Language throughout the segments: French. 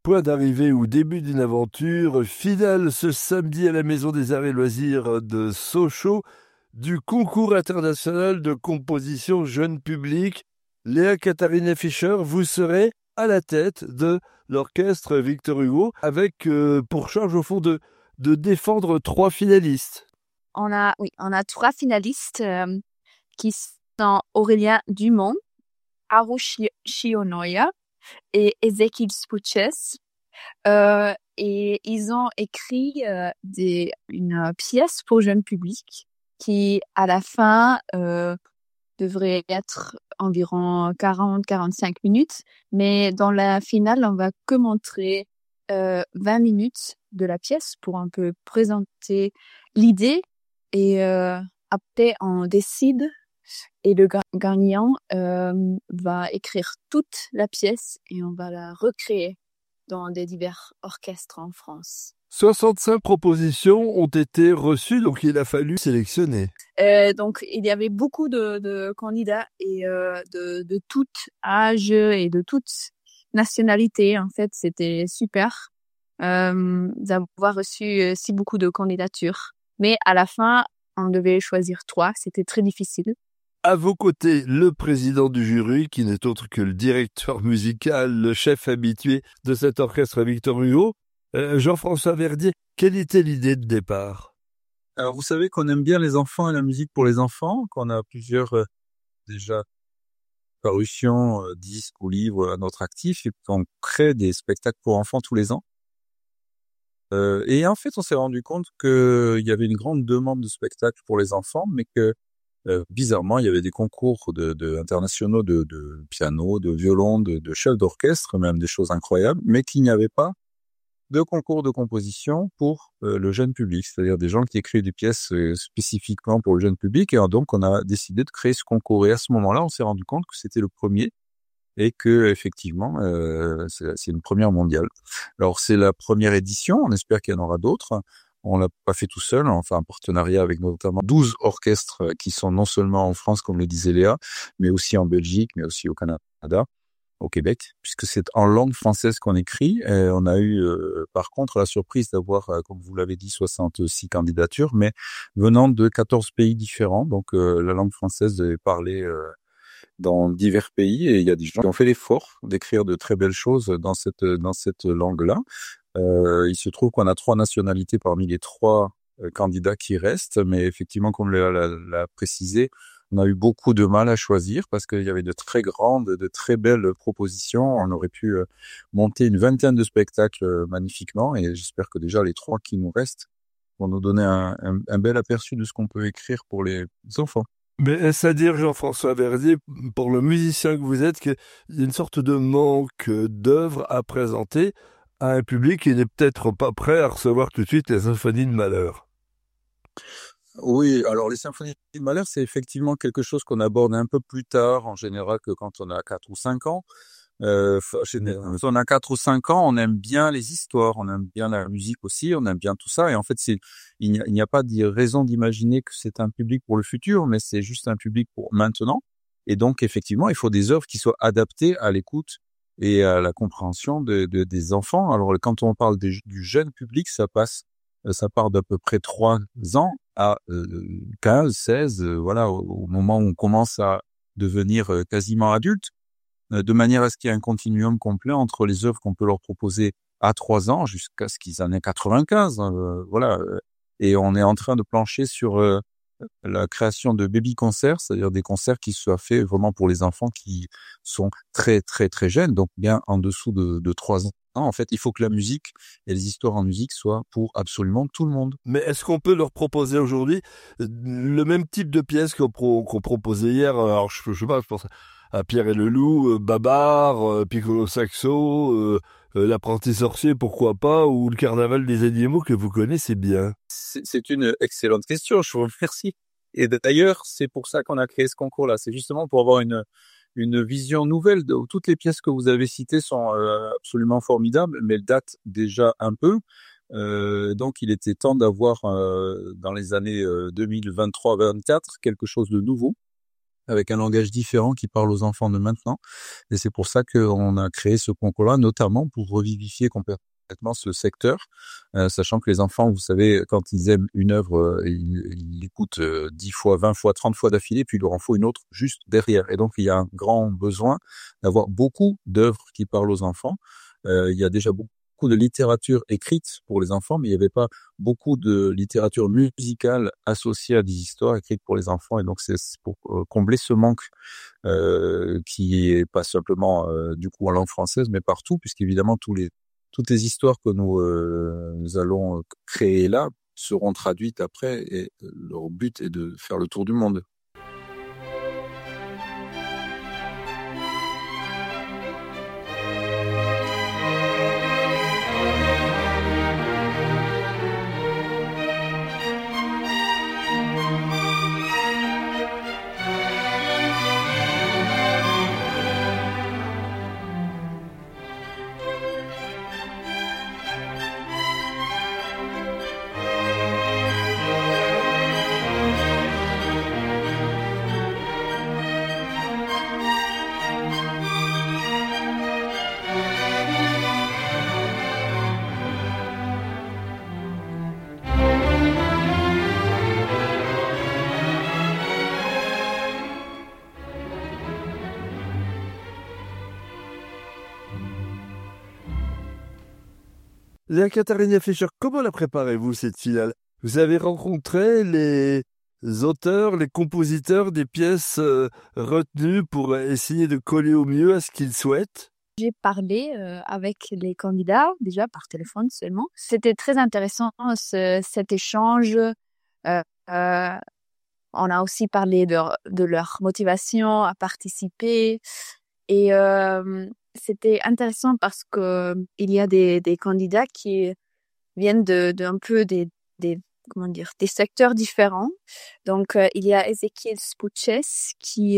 point d'arrivée ou début d'une aventure. Finale ce samedi à la Maison des Arts et Loisirs de Sochaux du concours international de composition jeune public. Léa Katharina Fischer, vous serez à la tête de l'orchestre Victor Hugo avec pour charge au fond de défendre 3 finalistes. On a 3 finalistes qui sont Aurélien Dumont, Arush Shionoya et Ezekiel Spouches. Et ils ont écrit une pièce pour jeune public qui, à la fin, devrait être environ 40-45 minutes. Mais dans la finale, on va que montrer 20 minutes de la pièce pour un peu présenter l'idée. Et après, on décide et le gagnant va écrire toute la pièce et on va la recréer dans des divers orchestres en France. 65 propositions ont été reçues, donc il a fallu sélectionner. Donc, il y avait beaucoup de candidats et de tout âge et de toute nationalité. En fait, c'était super d'avoir reçu si beaucoup de candidatures. Mais à la fin, on devait choisir 3. C'était très difficile. À vos côtés, le président du jury, qui n'est autre que le directeur musical, le chef habitué de cet orchestre Victor Hugo, Jean-François Verdier. Quelle était l'idée de départ? Alors, vous savez qu'on aime bien les enfants et la musique pour les enfants, qu'on a plusieurs déjà parutions, disques ou livres à notre actif, et qu'on crée des spectacles pour enfants tous les ans. Et en fait, on s'est rendu compte qu'il y avait une grande demande de spectacles pour les enfants, mais que bizarrement, il y avait des concours internationaux de piano, de violon, de chef d'orchestre, même des choses incroyables, mais qu'il n'y avait pas de concours de composition pour le jeune public, c'est-à-dire des gens qui écrivent des pièces spécifiquement pour le jeune public. Et donc, on a décidé de créer ce concours. Et à ce moment-là, on s'est rendu compte que c'était le premier et que effectivement, c'est une première mondiale. Alors, c'est la première édition. On espère qu'il y en aura d'autres. On l'a pas fait tout seul, on fait un partenariat avec notamment 12 orchestres qui sont non seulement en France, comme le disait Léa, mais aussi en Belgique, mais aussi au Canada, au Québec, puisque c'est en langue française qu'on écrit. Et on a eu, par contre, la surprise d'avoir, comme vous l'avez dit, 66 candidatures, mais venant de 14 pays différents. Donc, la langue française est parlée dans divers pays, et il y a des gens qui ont fait l'effort d'écrire de très belles choses dans cette langue-là. Il se trouve qu'on a 3 nationalités parmi les 3 candidats qui restent, mais effectivement, comme l'a précisé, on a eu beaucoup de mal à choisir parce qu'il y avait de très belles propositions. On aurait pu monter une vingtaine de spectacles magnifiquement, et j'espère que déjà les 3 qui nous restent vont nous donner un bel aperçu de ce qu'on peut écrire pour les enfants. Mais est-ce à dire, Jean-François Verdier, pour le musicien que vous êtes, qu'il y a une sorte de manque d'œuvres à présenter à un public qui n'est peut-être pas prêt à recevoir tout de suite les symphonies de Mahler? Oui, alors les symphonies de Mahler, c'est effectivement quelque chose qu'on aborde un peu plus tard, en général, que quand on a 4 ou 5 ans. Quand on a 4 ou 5 ans, on aime bien les histoires, on aime bien la musique aussi, on aime bien tout ça. Et en fait, il n'y a pas de raison d'imaginer que c'est un public pour le futur, mais c'est juste un public pour maintenant. Et donc, effectivement, il faut des œuvres qui soient adaptées à l'écoute et à la compréhension des enfants. Alors, quand on parle du jeune public, ça part d'à peu près 3 ans à 15, 16, voilà, au moment où on commence à devenir quasiment adulte, de manière à ce qu'il y ait un continuum complet entre les œuvres qu'on peut leur proposer à 3 ans jusqu'à ce qu'ils en aient 95, voilà. Et on est en train de plancher sur la création de baby concerts, c'est-à-dire des concerts qui soient faits vraiment pour les enfants qui sont très très très jeunes, donc bien en dessous de 3 ans. En fait, il faut que la musique et les histoires en musique soient pour absolument tout le monde. Mais est-ce qu'on peut leur proposer aujourd'hui le même type de pièce qu'on proposait hier? Alors, je sais pas, je pense à Pierre et le Loup, Babar, Piccolo Saxo, L'apprenti sorcier, pourquoi pas, ou le carnaval des animaux que vous connaissez bien? C'est une excellente question, je vous remercie. Et d'ailleurs, c'est pour ça qu'on a créé ce concours-là. C'est justement pour avoir une vision nouvelle. Toutes les pièces que vous avez citées sont absolument formidables, mais elles datent déjà un peu. Donc, il était temps d'avoir dans les années 2023-24 quelque chose de nouveau. avec un langage différent qui parle aux enfants de maintenant. Et c'est pour ça qu'on a créé ce concours-là, notamment pour revivifier complètement ce secteur, sachant que les enfants, vous savez, quand ils aiment une œuvre, ils l'écoutent 10 fois, 20 fois, 30 fois d'affilée, puis il leur en faut une autre juste derrière. Et donc, il y a un grand besoin d'avoir beaucoup d'œuvres qui parlent aux enfants. Il y a déjà beaucoup de littérature écrite pour les enfants, mais il n'y avait pas beaucoup de littérature musicale associée à des histoires écrites pour les enfants. Et donc, c'est pour combler ce manque qui est pas simplement du coup en langue française, mais partout, puisqu'évidemment toutes les histoires que nous allons créer là seront traduites après, et leur but est de faire le tour du monde. Léa Katharina Fischer, comment la préparez-vous cette finale? Vous avez rencontré les auteurs, les compositeurs des pièces retenues pour essayer de coller au mieux à ce qu'ils souhaitent? J'ai parlé avec les candidats, déjà par téléphone seulement. C'était très intéressant cet échange. Euh, euh, on a aussi parlé de leur motivation à participer. Et c'était intéressant parce que il y a des candidats qui viennent un peu des comment dire, des secteurs différents. Donc il y a Ezequiel Spouches qui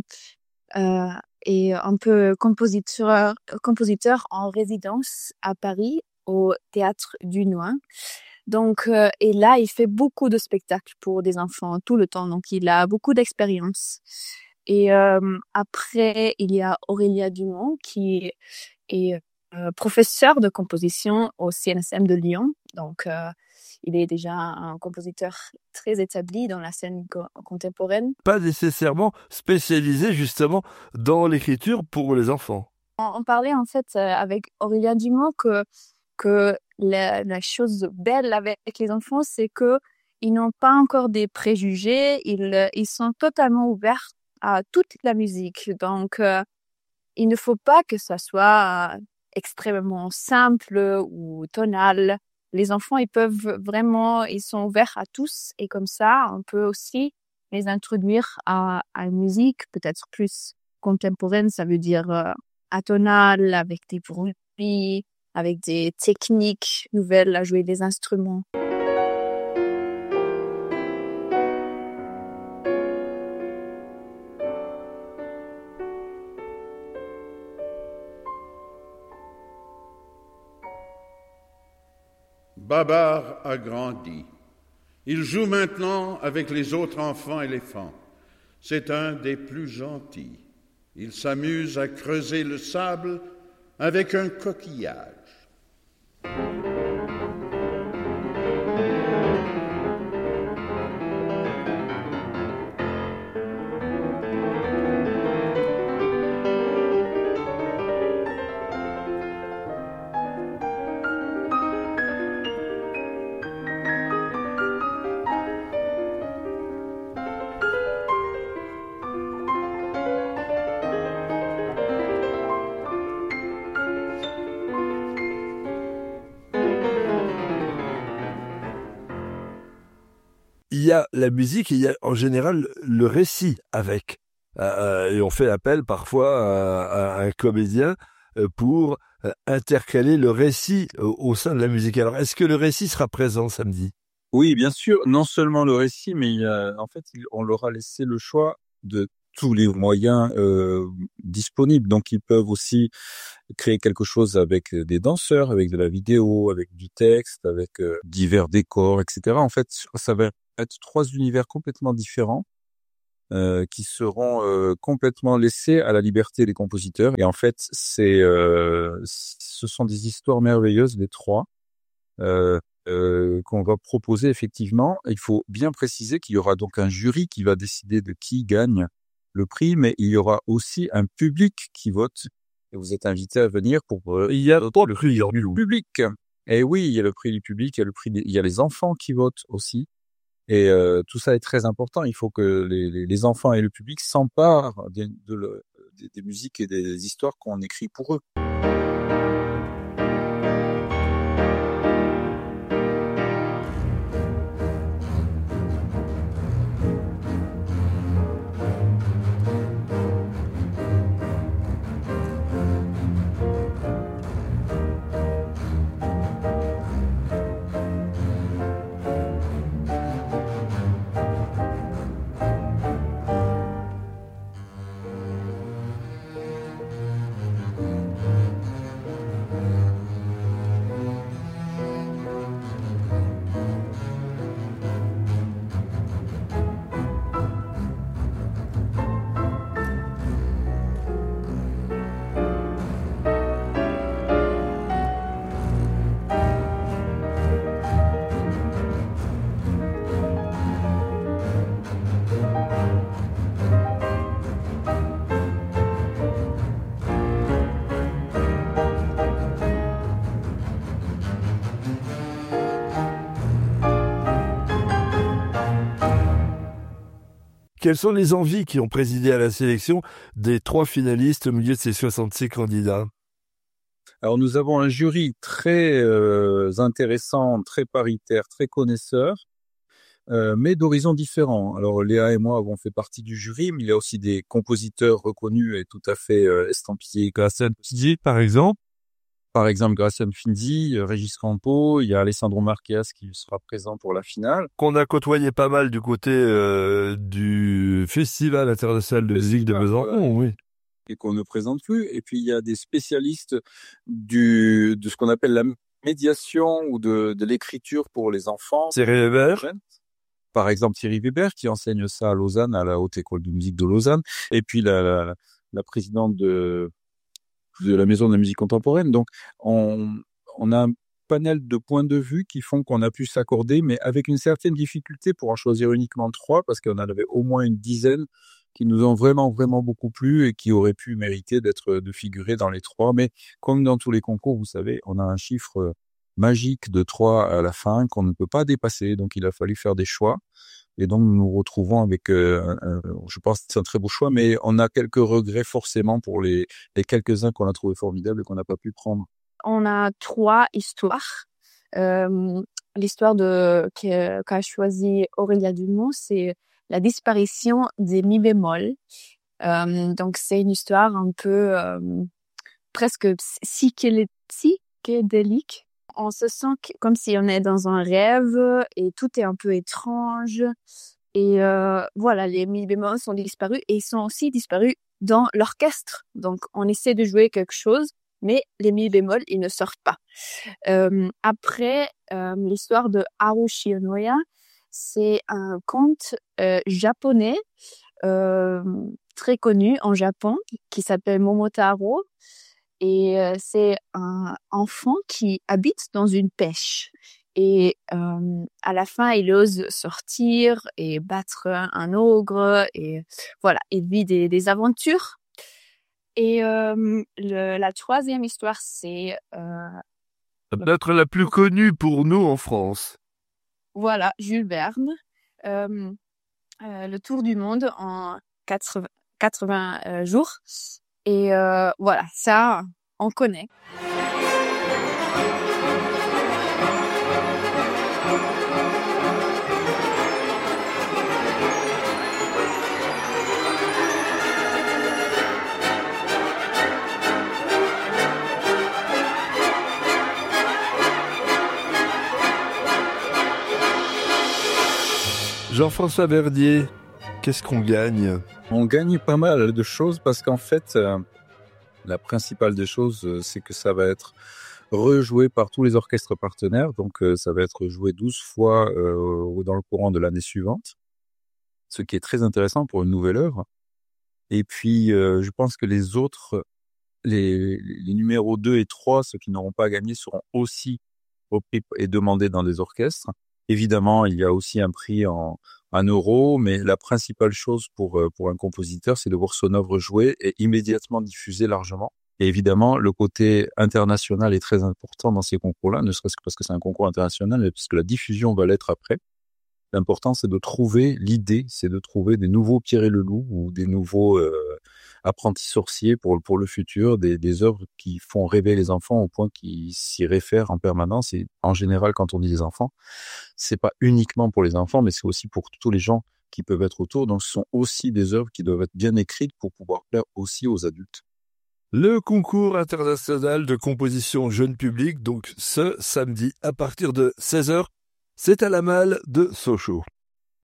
est un peu compositeur en résidence à Paris au Théâtre du Noin. Donc et là il fait beaucoup de spectacles pour des enfants tout le temps, donc il a beaucoup d'expérience. Et après il y a Aurélia Dumont qui est professeur de composition au CNSM de Lyon. Donc il est déjà un compositeur très établi dans la scène contemporaine. Pas nécessairement spécialisé justement dans l'écriture pour les enfants. On parlait en fait avec Aurélia Dumont que la chose belle avec les enfants, c'est que ils n'ont pas encore des préjugés, ils sont totalement ouverts à toute la musique. Donc il ne faut pas que ça soit extrêmement simple ou tonal. Les enfants, ils sont ouverts à tous, et comme ça, on peut aussi les introduire à une musique peut-être plus contemporaine, ça veut dire atonale, avec des bruits, avec des techniques nouvelles à jouer des instruments. Babar a grandi. Il joue maintenant avec les autres enfants éléphants. C'est un des plus gentils. Il s'amuse à creuser le sable avec un coquillage. Il y a la musique et il y a en général le récit avec. Et on fait appel parfois à un comédien pour intercaler le récit au sein de la musique. Alors, est-ce que le récit sera présent samedi? Oui, bien sûr, non seulement le récit, mais en fait, on leur a laissé le choix de tous les moyens disponibles. Donc, ils peuvent aussi créer quelque chose avec des danseurs, avec de la vidéo, avec du texte, avec divers décors, etc. En fait, ça va être 3 univers complètement différents qui seront complètement laissés à la liberté des compositeurs. Et en fait, ce sont des histoires merveilleuses, les trois, qu'on va proposer effectivement. Il faut bien préciser qu'il y aura donc un jury qui va décider de qui gagne le prix, mais il y aura aussi un public qui vote. Et vous êtes invités à venir pour... Il y a le prix du public. Et oui, il y a le prix du public, il y a les enfants qui votent aussi. Et tout ça est très important. Il faut que les enfants et le public s'emparent des musiques et des histoires qu'on écrit pour eux. Quelles sont les envies qui ont présidé à la sélection des 3 finalistes au milieu de ces 66 candidats? Alors nous avons un jury très intéressant, très paritaire, très connaisseur, mais d'horizons différents. Alors Léa et moi avons fait partie du jury, mais il y a aussi des compositeurs reconnus et tout à fait estampillés. Grâce à Finzi, par exemple. Par exemple, Gracien Finzi, Régis Campo, il y a Alessandro Marquez qui sera présent pour la finale. Qu'on a côtoyé pas mal du côté du Festival international de musique de Besançon, oui. Et qu'on ne présente plus. Et puis il y a des spécialistes de ce qu'on appelle la médiation ou de l'écriture pour les enfants. Thierry Weber. Par exemple, Thierry Weber qui enseigne ça à Lausanne, à la Haute École de musique de Lausanne. Et puis la présidente de la Maison de la musique contemporaine. Donc, on a un panel de points de vue qui font qu'on a pu s'accorder, mais avec une certaine difficulté pour en choisir uniquement 3, parce qu'on en avait au moins une dizaine qui nous ont vraiment, vraiment beaucoup plu et qui auraient pu mériter de figurer dans les 3. Mais comme dans tous les concours, vous savez, on a un chiffre magique de 3 à la fin qu'on ne peut pas dépasser. Donc, il a fallu faire des choix. Et donc, nous nous retrouvons avec, je pense que c'est un très beau choix, mais on a quelques regrets forcément pour les quelques-uns qu'on a trouvés formidables et qu'on n'a pas pu prendre. On a 3 histoires. L'histoire qu'a choisi Aurélia Dumont, c'est la disparition des mi bémol. Donc, c'est une histoire un peu presque psychédélique. On se sent comme si on est dans un rêve et tout est un peu étrange. Et voilà, les mi bémols sont disparus et ils sont aussi disparus dans l'orchestre. Donc, on essaie de jouer quelque chose, mais les mi bémols, ils ne sortent pas. Après, l'histoire de Haru Shionoya, c'est un conte japonais très connu en Japon qui s'appelle Momotaro. Et c'est un enfant qui habite dans une pêche. Et à la fin, il ose sortir et battre un ogre. Et voilà, il vit des aventures. Et la 3e histoire, c'est... peut-être la plus connue pour nous en France. Voilà, Jules Verne. Le tour du monde en 80 jours. Et voilà, ça, on connaît. Jean-François Verdier, qu'est-ce qu'on gagne? On gagne pas mal de choses parce qu'en fait, la principale des choses, c'est que ça va être rejoué par tous les orchestres partenaires. Donc, ça va être joué 12 fois dans le courant de l'année suivante. ce qui est très intéressant pour une nouvelle œuvre. Et puis, je pense que les autres, les numéros 2 et 3, ceux qui n'auront pas gagné, seront aussi repris et demandés dans des orchestres. Évidemment, il y a aussi un prix en euros, mais la principale chose pour un compositeur, c'est de voir son œuvre jouée et immédiatement diffusée largement. Et évidemment, le côté international est très important dans ces concours-là, ne serait-ce que parce que c'est un concours international, mais puisque la diffusion va l'être après. L'important, c'est de trouver l'idée, c'est de trouver des nouveaux Pierre et le Loup ou des nouveaux apprentis sorciers pour le futur, des œuvres qui font rêver les enfants au point qu'ils s'y réfèrent en permanence. Et en général, quand on dit les enfants, c'est pas uniquement pour les enfants, mais c'est aussi pour tous les gens qui peuvent être autour. Donc, ce sont aussi des œuvres qui doivent être bien écrites pour pouvoir plaire aussi aux adultes. Le concours international de composition jeune public, donc ce samedi à partir de 16h, c'est à la Malle de Sochaux.